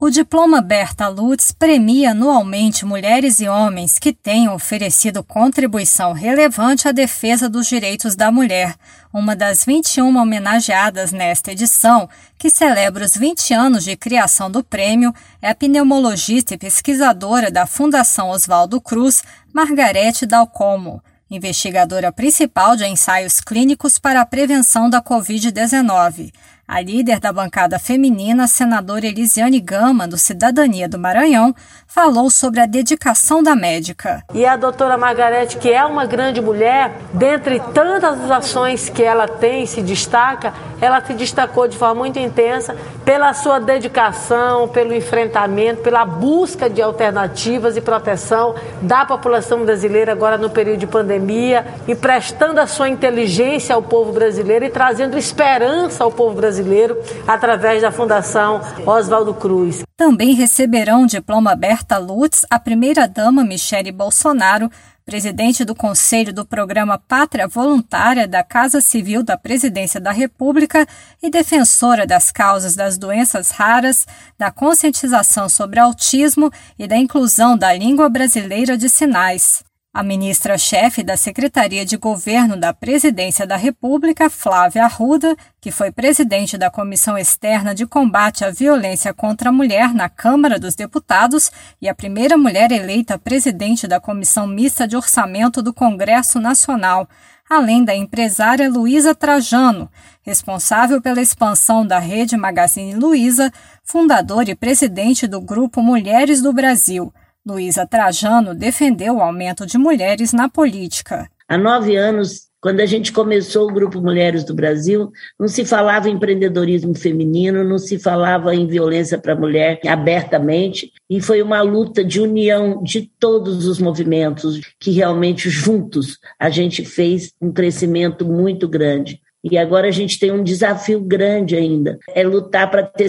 O diploma Berta Lutz premia anualmente mulheres e homens que tenham oferecido contribuição relevante à defesa dos direitos da mulher, uma das 21 homenageadas nesta edição, que celebra os 20 anos de criação do prêmio, é a pneumologista e pesquisadora da Fundação Oswaldo Cruz, Margarete Dalcomo, investigadora principal de ensaios clínicos para a prevenção da Covid-19. A líder da bancada feminina, a senadora Elisiane Gama, do Cidadania do Maranhão, falou sobre a dedicação da médica. E a doutora Margarete, que é uma grande mulher, dentre tantas ações que ela tem e se destaca, ela se destacou de forma muito intensa pela sua dedicação, pelo enfrentamento, pela busca de alternativas e proteção da população brasileira agora no período de pandemia, emprestando a sua inteligência ao povo brasileiro e trazendo esperança ao povo brasileiro através da Fundação Oswaldo Cruz. Também receberão o diploma Berta Lutz a primeira-dama Michele Bolsonaro, presidente do Conselho do Programa Pátria Voluntária da Casa Civil da Presidência da República e defensora das causas das doenças raras, da conscientização sobre autismo e da inclusão da língua brasileira de sinais. A ministra-chefe da Secretaria de Governo da Presidência da República, Flávia Arruda, que foi presidente da Comissão Externa de Combate à Violência contra a Mulher na Câmara dos Deputados e a primeira mulher eleita presidente da Comissão Mista de Orçamento do Congresso Nacional, além da empresária Luísa Trajano, responsável pela expansão da rede Magazine Luiza, fundadora e presidente do Grupo Mulheres do Brasil. Luísa Trajano defendeu o aumento de mulheres na política. Há 9 anos, quando a gente começou o Grupo Mulheres do Brasil, não se falava em empreendedorismo feminino, não se falava em violência para a mulher abertamente, e foi uma luta de união de todos os movimentos, que realmente juntos a gente fez um crescimento muito grande. E agora a gente tem um desafio grande ainda, é lutar para ter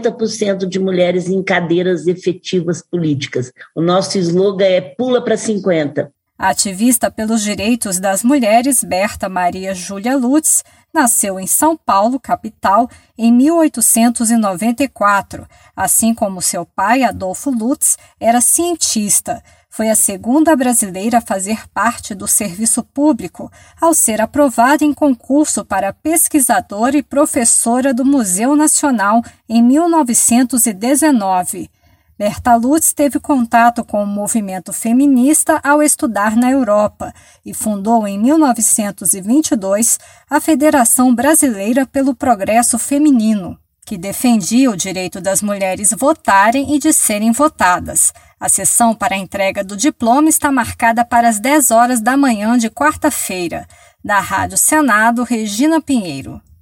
50% de mulheres em cadeiras efetivas políticas. O nosso slogan é Pula para 50%. A ativista pelos direitos das mulheres, Berta Maria Júlia Lutz, nasceu em São Paulo, capital, em 1894. Assim como seu pai, Adolfo Lutz, era cientista. Foi a segunda brasileira a fazer parte do serviço público, ao ser aprovada em concurso para pesquisadora e professora do Museu Nacional em 1919. Berta Lutz teve contato com o movimento feminista ao estudar na Europa e fundou em 1922 a Federação Brasileira pelo Progresso Feminino, que defendia o direito das mulheres votarem e de serem votadas. A sessão para a entrega do diploma está marcada para as 10 horas da manhã de quarta-feira. Da Rádio Senado, Regina Pinheiro.